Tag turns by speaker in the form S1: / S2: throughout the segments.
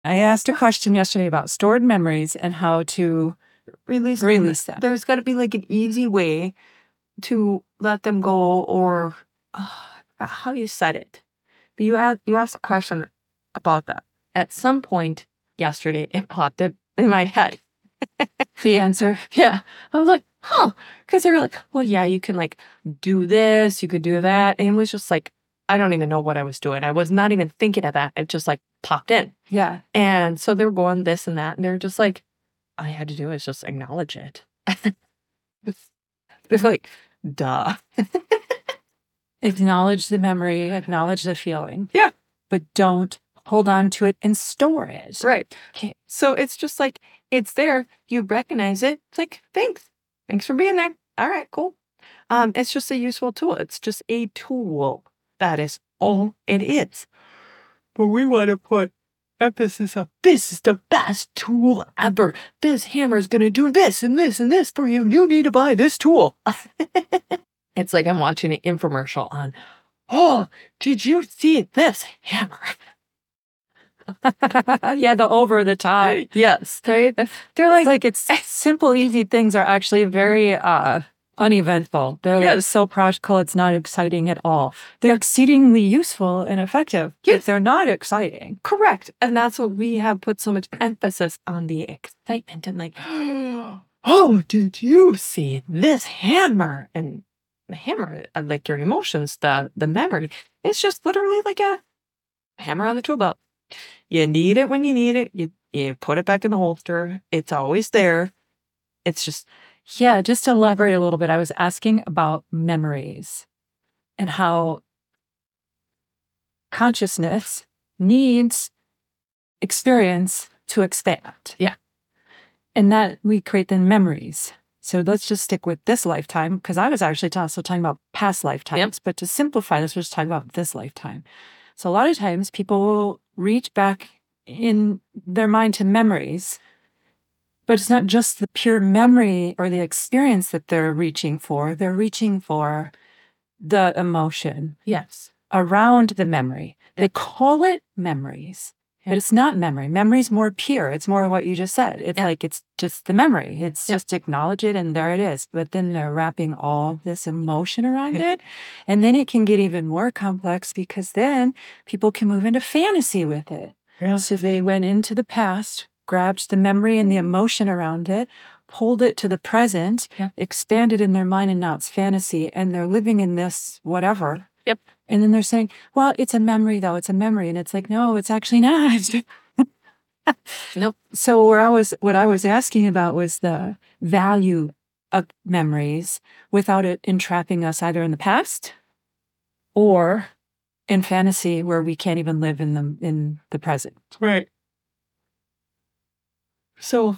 S1: I asked a question yesterday about stored memories and how to
S2: Release
S1: them.
S2: There's got to be like an easy way to let them go, or how you said it. But you asked a question about that. At some point yesterday, it popped up in my head.
S1: The answer.
S2: Yeah. I was like, huh. Because they were like, well, yeah, you can like do this, you could do that. And it was just like, I don't even know what I was doing. I was not even thinking of that. It just like popped in.
S1: Yeah.
S2: And so they were going this and that. And they're just like, all I had to do is just acknowledge it. It's like, duh.
S1: Acknowledge the memory, acknowledge the feeling.
S2: Yeah.
S1: But don't hold on to it and store it.
S2: Right.
S1: Okay.
S2: So it's just like, it's there. You recognize it. It's like, thanks. Thanks for being there. All right, cool. It's just a useful tool. It's just a tool. That is all it is. But we want to put emphasis on this is the best tool ever. This hammer is going to do this and this and this for you. You need to buy this tool. It's like I'm watching an infomercial on, oh, did you see this hammer?
S1: Yeah, the over the top.
S2: Yes.
S1: Right? They're like it's simple, easy things are actually very uneventful. They're so practical, it's not exciting at all. They're exceedingly useful and effective. Yes. They're not exciting.
S2: Correct. And that's what we have put so much emphasis on, the excitement and like, oh, did you see this hammer? And the hammer, like your emotions, the memory, it's just literally like a hammer on the tool belt. You need it when you need it. You put it back in the holster. It's always there. It's just...
S1: Yeah, just to elaborate a little bit, I was asking about memories and how consciousness needs experience to expand.
S2: Yeah.
S1: And that we create the memories. So let's just stick with this lifetime, because I was actually also talking about past lifetimes, but to simplify this, we're just talking about this lifetime. So a lot of times people will reach back in their mind to memories, but it's not just the pure memory or the experience that they're reaching for. They're reaching for the emotion.
S2: Yes.
S1: Around the memory. They call it memories, but it's not memory. Memory's more pure. It's more what you just said. It's like, it's just the memory. It's just acknowledge it and there it is. But then they're wrapping all this emotion around it. And then it can get even more complex because then people can move into fantasy with it.
S2: Yeah.
S1: So they went into the past, grabbed the memory and the emotion around it, pulled it to the present, expanded in their mind, and now it's fantasy. And they're living in this whatever.
S2: Yep.
S1: And then they're saying, well, it's a memory, though. It's a memory. And it's like, no, it's actually not.
S2: Nope.
S1: So what I was asking about was the value of memories without it entrapping us either in the past or in fantasy where we can't even live in the present.
S2: Right. So,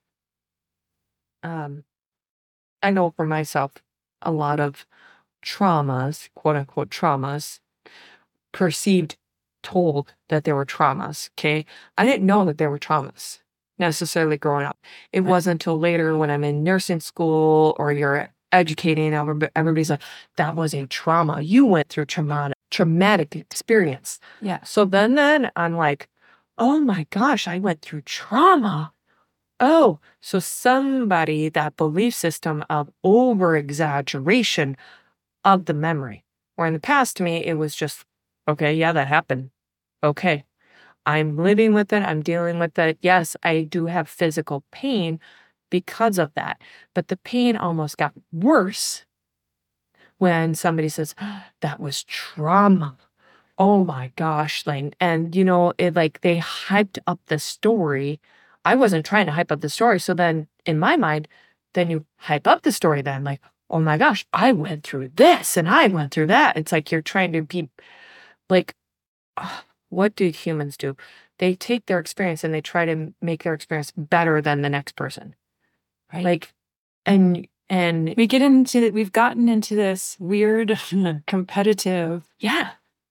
S2: I know for myself, a lot of traumas, quote unquote traumas, perceived, told that there were traumas. Okay. I didn't know that there were traumas necessarily growing up. It wasn't until later when I'm in nursing school or you're educating, everybody's like, that was a trauma. You went through traumatic experience.
S1: Yeah.
S2: So then I'm like, oh my gosh, I went through trauma. Oh, so somebody, that belief system of over exaggeration of the memory, where in the past to me, it was just, okay, yeah, that happened. Okay. I'm living with it. I'm dealing with it. Yes, I do have physical pain because of that, but the pain almost got worse when somebody says, that was trauma. Oh my gosh, Lane. And it like they hyped up the story. I wasn't trying to hype up the story. So then in my mind, then you hype up the story then like, oh my gosh, I went through this and I went through that. It's like you're trying to be like, what do humans do? They take their experience and they try to make their experience better than the next person.
S1: Right.
S2: Like, and
S1: we've gotten into this weird competitive.
S2: Yeah.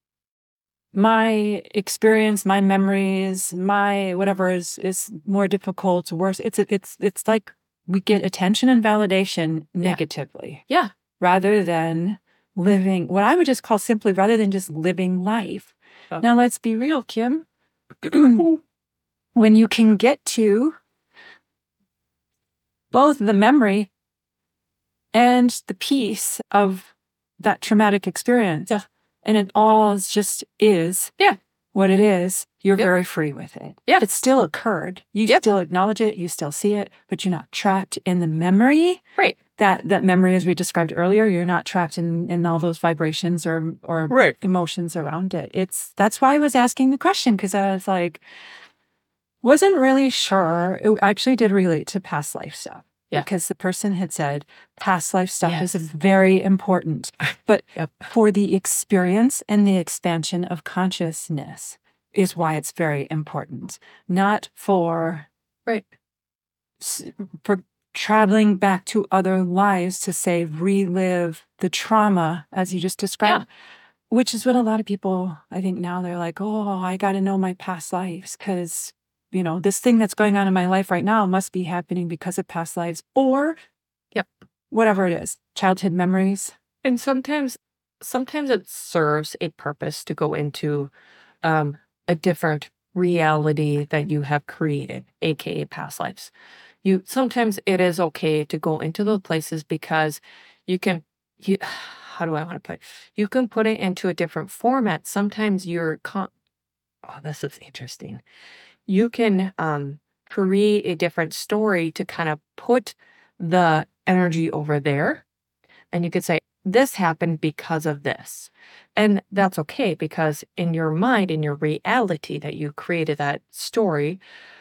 S1: My experience, my memories, my whatever is more difficult, worse. It's like we get attention and validation negatively.
S2: Yeah.
S1: Rather than living, what I would just call simply, rather than just living life. Now let's be real, Kim. when you can get to both the memory and the peace of that traumatic experience, and it all just is what it is, you're very free with it. It still occurred. You still acknowledge it. You still see it, but you're not trapped in the memory.
S2: Right.
S1: That memory, as we described earlier, you're not trapped in all those vibrations or emotions around it. That's why I was asking the question, because I was like, wasn't really sure. It actually did relate to past life stuff. Because the person had said past life stuff is very important. But for the experience and the expansion of consciousness is why it's very important. Not for traveling back to other lives to say relive the trauma as you just described. Which is what a lot of people, I think now they're like, oh, I got to know my past lives because this thing that's going on in my life right now must be happening because of past lives or whatever it is, childhood memories.
S2: And sometimes it serves a purpose to go into a different reality that you have created, aka past lives. Sometimes it is okay to go into those places because how do I want to put it? You can put it into a different format. Sometimes this is interesting. You can create a different story to kind of put the energy over there. And you could say, this happened because of this. And that's okay, because in your mind, in your reality that you created that story,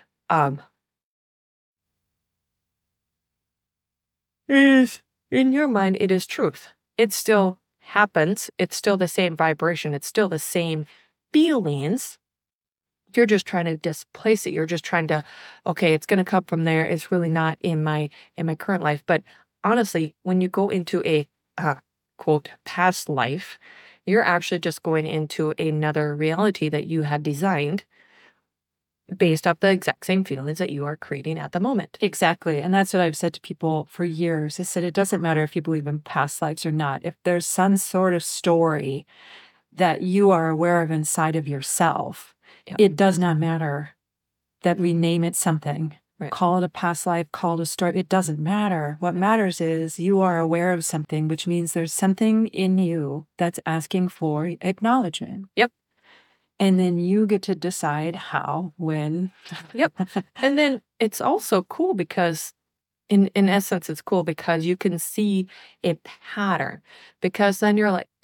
S2: is in your mind, it is truth. It still happens. It's still the same vibration. It's still the same feelings. You're just trying to displace it. You're just trying to, okay, it's going to come from there. It's really not in my current life. But honestly, when you go into a quote past life, you're actually just going into another reality that you had designed based off the exact same feelings that you are creating at the moment.
S1: Exactly. And that's what I've said to people for years. I said, it doesn't matter if you believe in past lives or not. If there's some sort of story that you are aware of inside of yourself, it does not matter that we name it something. Call it a past life, call it a story. It doesn't matter. What matters is you are aware of something, which means there's something in you that's asking for acknowledgement. And then you get to decide how, when.
S2: And then it's also cool because in essence, it's cool because you can see a pattern, because then you're like,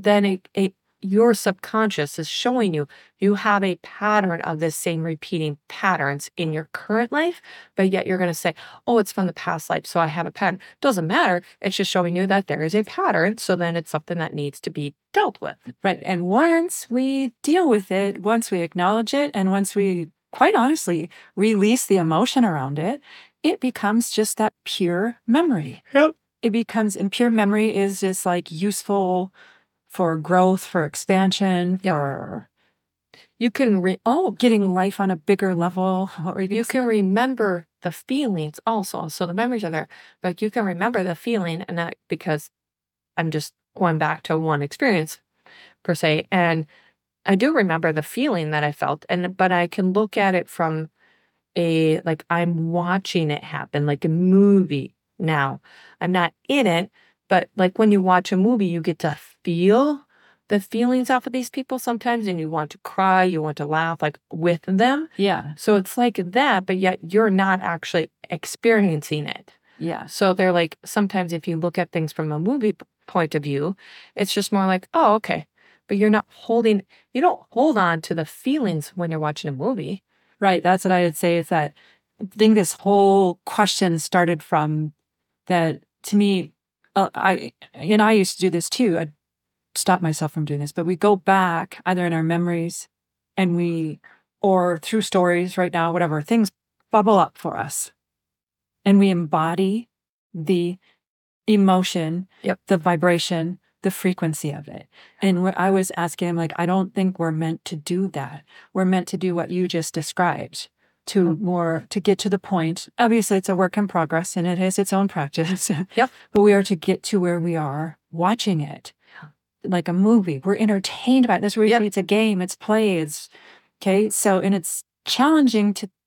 S2: your subconscious is showing you have a pattern of the same repeating patterns in your current life, but yet you're going to say, oh, it's from the past life, so I have a pattern. Doesn't matter. It's just showing you that there is a pattern. So then it's something that needs to be dealt with.
S1: Right. And once we deal with it, once we acknowledge it, and once we, quite honestly, release the emotion around it, it becomes just that pure memory. It becomes, and pure memory is just like useful for growth, for expansion, for
S2: you can
S1: getting life on a bigger level.
S2: You can remember the feelings also. So the memories are there, but you can remember the feeling, and that because I'm just going back to one experience per se, and I do remember the feeling that I felt, but I can look at it from I'm watching it happen, like a movie now. I'm not in it, but like when you watch a movie, you get to feel the feelings off of these people sometimes, and you want to cry, you want to laugh, like with them. So it's like that, but yet you're not actually experiencing it. So they're like, sometimes if you look at things from a movie point of view, it's just more like, oh, okay. But you don't hold on to the feelings when you're watching a movie.
S1: Right. That's what I would say, is that I think this whole question started from that. To me, I used to do this too. I'd stop myself from doing this, but we go back either in our memories or through stories right now, whatever, things bubble up for us. And we embody the emotion, the vibration, the frequency of it. And I was asking him, I don't think we're meant to do that. We're meant to do what you just described, to get to the point. Obviously, it's a work in progress and it has its own practice. But we are to get to where we are watching it like a movie. We're entertained by it. That's where it's a game, it's play, it's okay. So, and it's challenging to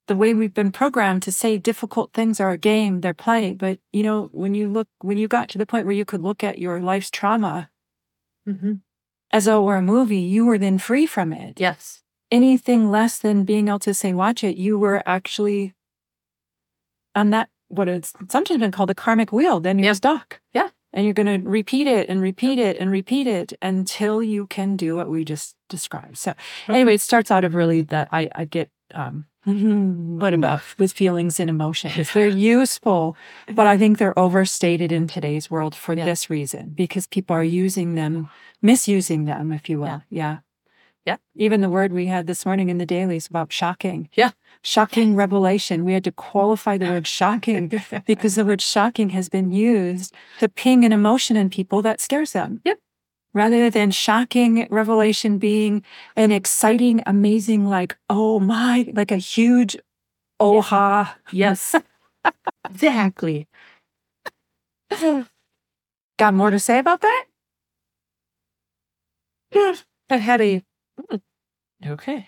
S1: the way we've been programmed to say difficult things are a game, they're playing. But, when you got to the point where you could look at your life's trauma as though it were a movie, you were then free from it.
S2: Yes.
S1: Anything less than being able to say, watch it, you were actually on that, what it's sometimes been called the karmic wheel. Then you're stuck.
S2: Yeah.
S1: And you're going to repeat it and repeat it and repeat it until you can do what we just described. So anyway, it starts out of really that I get what about with feelings and emotions. They're useful, but I think they're overstated in today's world for this reason, because people are using them, misusing them, if you will. Yeah. Even the word we had this morning in the dailies about shocking.
S2: Yeah.
S1: Shocking revelation. We had to qualify the word shocking because the word shocking has been used to ping an emotion in people that scares them.
S2: Yep.
S1: Rather than shocking revelation being an exciting, amazing, like, oh my, like a huge oh-ha.
S2: Yes. Exactly.
S1: Got more to say about that?
S2: I had okay.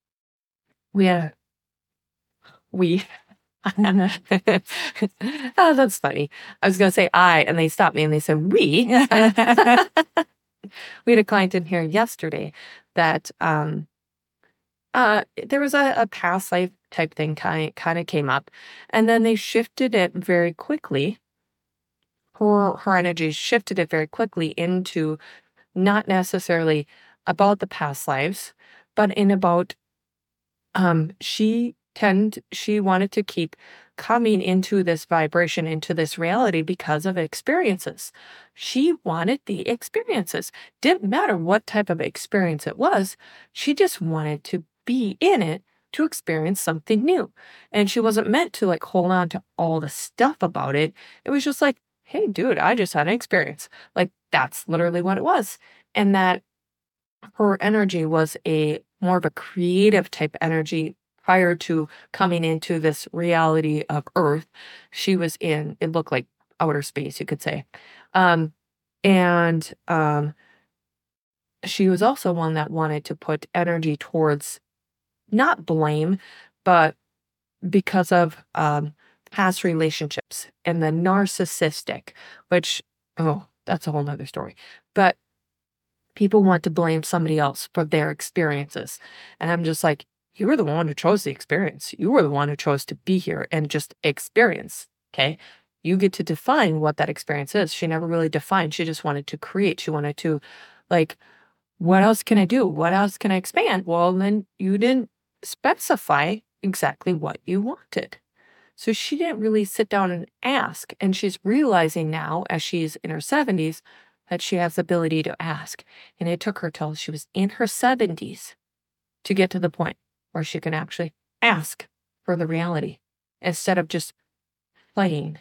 S2: Oh, that's funny. I was going to say and they stopped me and they said we. We had a client in here yesterday that there was a past life type thing kind of came up, and then they shifted it very quickly. Her energy shifted it very quickly into not necessarily about the past lives, but in about she wanted to keep coming into this vibration, into this reality because of experiences. She wanted the experiences. Didn't matter what type of experience it was. She just wanted to be in it to experience something new. And she wasn't meant to like hold on to all the stuff about it. It was just like, hey, dude, I just had an experience. Like, that's literally what it was. And that her energy was more of a creative type energy. Prior to coming into this reality of Earth, she was it looked like outer space, you could say. She was also one that wanted to put energy towards not blame, but because of past relationships and the narcissistic, which, that's a whole nother story. But people want to blame somebody else for their experiences. And I'm just like, you were the one who chose the experience. You were the one who chose to be here and just experience. Okay. You get to define what that experience is. She never really defined. She just wanted to create. She wanted to, like, what else can I do? What else can I expand? Well, then you didn't specify exactly what you wanted. So she didn't really sit down and ask. And she's realizing now, as she's in her 70s, that she has the ability to ask. And it took her till she was in her 70s to get to the point where she can actually ask for the reality instead of just playing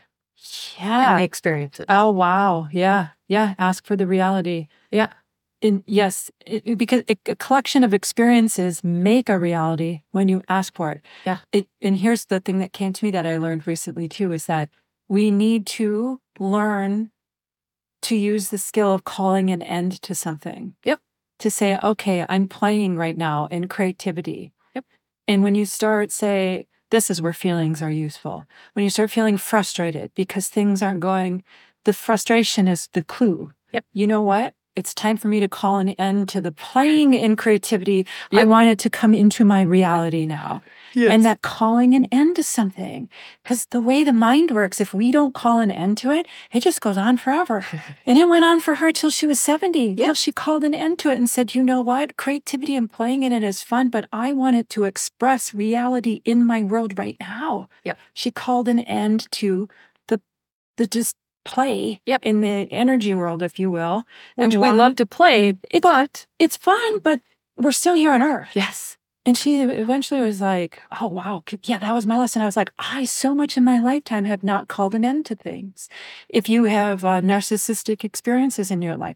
S2: and experiences.
S1: Oh, wow. Yeah. Ask for the reality.
S2: Yeah.
S1: And yes, because a collection of experiences make a reality when you ask for it.
S2: Yeah.
S1: And here's the thing that came to me that I learned recently too, is that we need to learn to use the skill of calling an end to something.
S2: Yep.
S1: To say, okay, I'm playing right now in creativity.
S2: Yep.
S1: And when you start say, this is where feelings are useful. When you start feeling frustrated because things aren't going, the frustration is the clue.
S2: Yep.
S1: You know what? It's time for me to call an end to the playing in creativity.
S2: Yep.
S1: I want it to come into my reality now.
S2: Yes.
S1: And that calling an end to something. Because the way the mind works, if we don't call an end to it, it just goes on forever. And it went on for her till she was 70. Yeah. She called an end to it and said, you know what? Creativity and playing in it is fun, but I want it to express reality in my world right now.
S2: Yep.
S1: She called an end to the just play in the energy world, if you will.
S2: Which we love to play, but
S1: it's fun, but we're still here on Earth.
S2: Yes.
S1: And she eventually was like, oh, wow. Yeah, that was my lesson. I was like, I so much in my lifetime have not called an end to things. If you have narcissistic experiences in your life,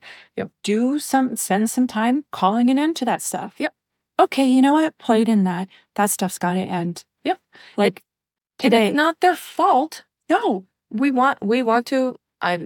S1: spend some time calling an end to that stuff.
S2: Yep.
S1: Okay, you know what? Played in that. That stuff's got to end.
S2: Yep.
S1: Like today.
S2: It's not their fault.
S1: No.
S2: We want to,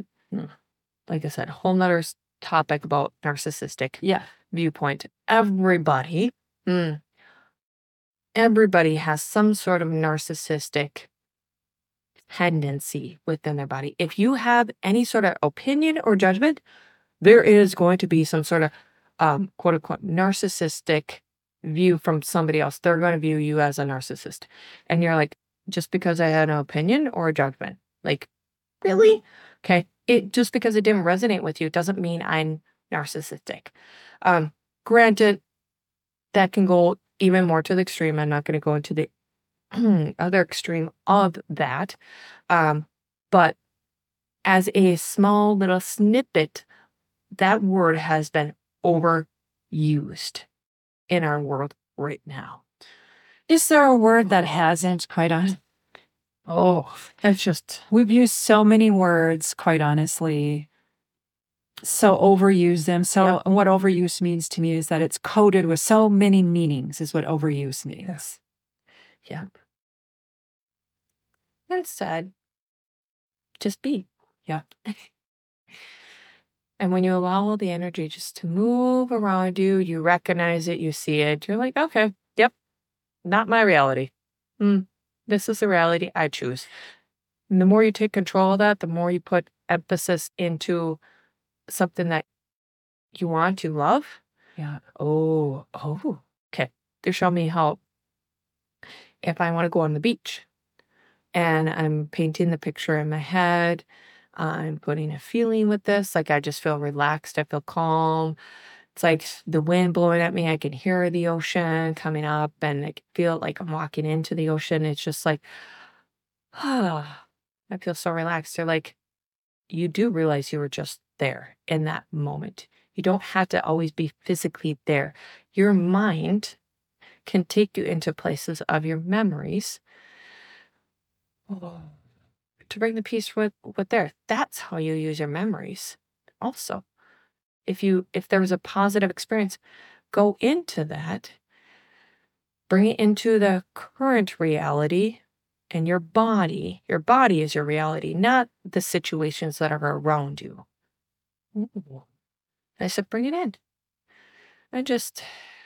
S2: like I said, a whole nother topic about narcissistic viewpoint. Everybody, and everybody has some sort of narcissistic tendency within their body. If you have any sort of opinion or judgment, there is going to be some sort of quote unquote narcissistic view from somebody else. They're going to view you as a narcissist. And you're like, just because I had an opinion or a judgment, like, really? Okay. Just because it didn't resonate with you doesn't mean I'm narcissistic. Granted, that can go even more to the extreme. I'm not going to go into the other extreme of that. But as a small little snippet, that word has been overused in our world right now.
S1: Is there a word that hasn't, quite honestly?
S2: Oh, that's just...
S1: We've used so many words, quite honestly. So overuse them. So what overuse means to me is that it's coded with so many meanings is what overuse means.
S2: Yeah. Instead, just be.
S1: Yeah.
S2: And when you allow the energy just to move around you, you recognize it, you see it, you're like, okay, yep, not my reality. This is the reality I choose. And the more you take control of that, the more you put emphasis into something that you want to love.
S1: Yeah.
S2: Oh, okay. They show me how if I want to go on the beach and I'm painting the picture in my head, I'm putting a feeling with this. Like I just feel relaxed. I feel calm. It's like the wind blowing at me. I can hear the ocean coming up and I can feel like I'm walking into the ocean. It's just like, I feel so relaxed. They're like, you do realize you were just there in that moment. You don't have to always be physically there. Your mind can take you into places of your memories to bring the peace with there. That's how you use your memories. Also, if there was a positive experience, go into that, bring it into the current reality, and your body is your reality, not the situations that are around you. Ooh. I said, bring it in. And just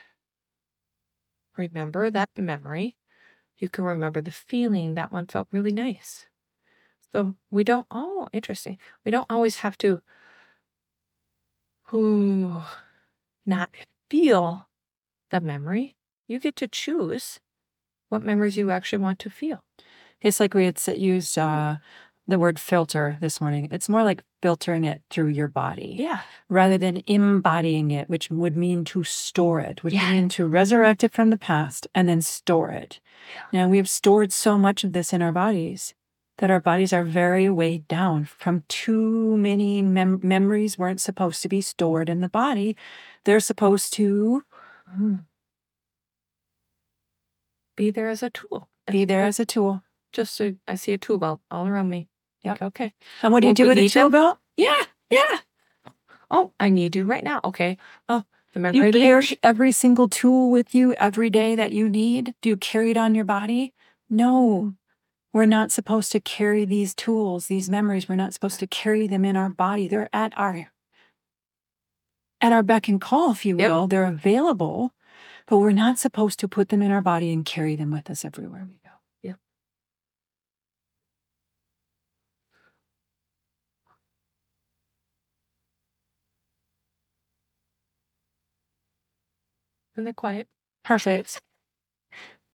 S2: remember that memory. You can remember the feeling. That one felt really nice. So interesting. We don't always have to not feel the memory. You get to choose what memories you actually want to feel.
S1: It's like we had used the word filter this morning. It's more like filtering it through your body.
S2: Yeah.
S1: Rather than embodying it, which would mean to store it, would mean to resurrect it from the past and then store it. Yeah. Now, we've stored so much of this in our bodies that our bodies are very weighed down from too many memories weren't supposed to be stored in the body. They're supposed to
S2: be there as a tool.
S1: Be there as a tool.
S2: Just so I see a tool belt all around me.
S1: Yep.
S2: Okay.
S1: And what do you do with a tool belt?
S2: Yeah. Oh, I need to right now. Okay. Oh,
S1: you carry every single tool with you every day that you need? Do you carry it on your body? No. We're not supposed to carry these tools, these memories. We're not supposed to carry them in our body. They're at our beck and call, if you will. Yep. They're available, but we're not supposed to put them in our body and carry them with us everywhere we go.
S2: Yep. And they're quiet.
S1: Perfect.